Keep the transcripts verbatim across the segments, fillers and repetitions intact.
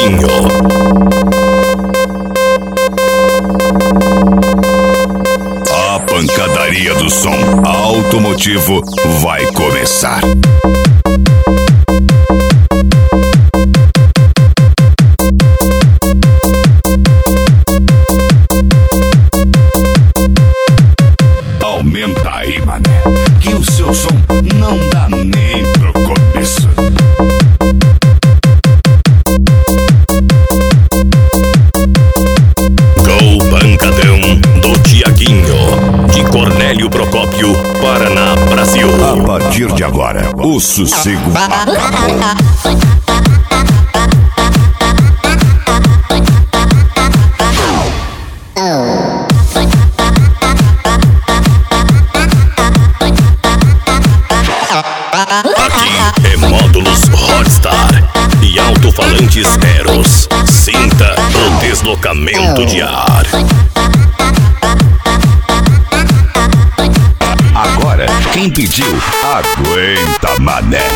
Tiaguinho. A pancadaria do som automotivo vai começar. Aumenta aí, mané, que o seu som não dá nem pro começo. Gol Pancadão do Tiaguinho, de Cornélio Procópio, Paraná, Brasil. A partir de agora, o sossego acabou. Aqui é módulos Hotstar e alto-falantes Eros. Sinta o deslocamento de ar. Agora, quem pediu, aguenta, mané.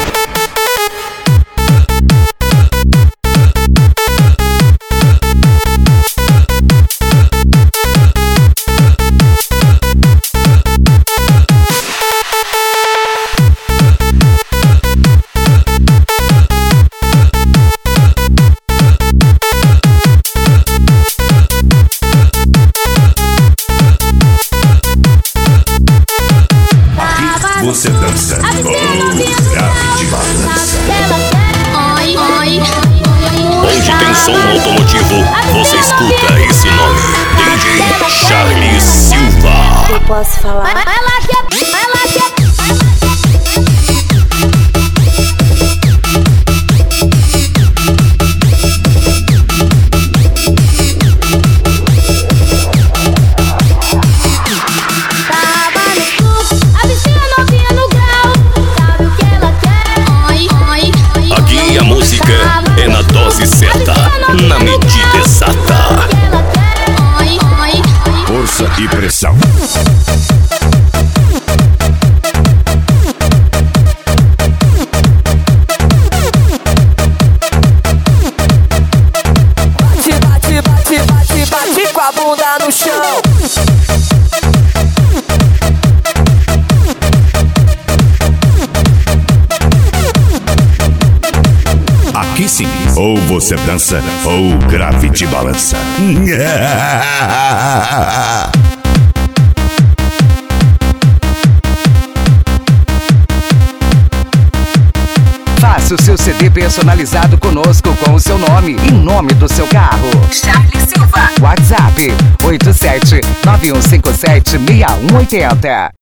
Você dança, oh, grave de balança. Onde tem som automotivo, você escuta esse nome: D J Charlie Silva. Eu posso falar? Vai lá que vai lá que é na dose certa, na medida exata. Força e pressão. Bate, bate, bate, bate, bate com a bunda no chão. Aqui sim, ou você dança, ou grave de balança. Faça o seu C D personalizado conosco com o seu nome e nome do seu carro. Charlie Silva. WhatsApp oito sete nove um cinco sete seis um oito zero.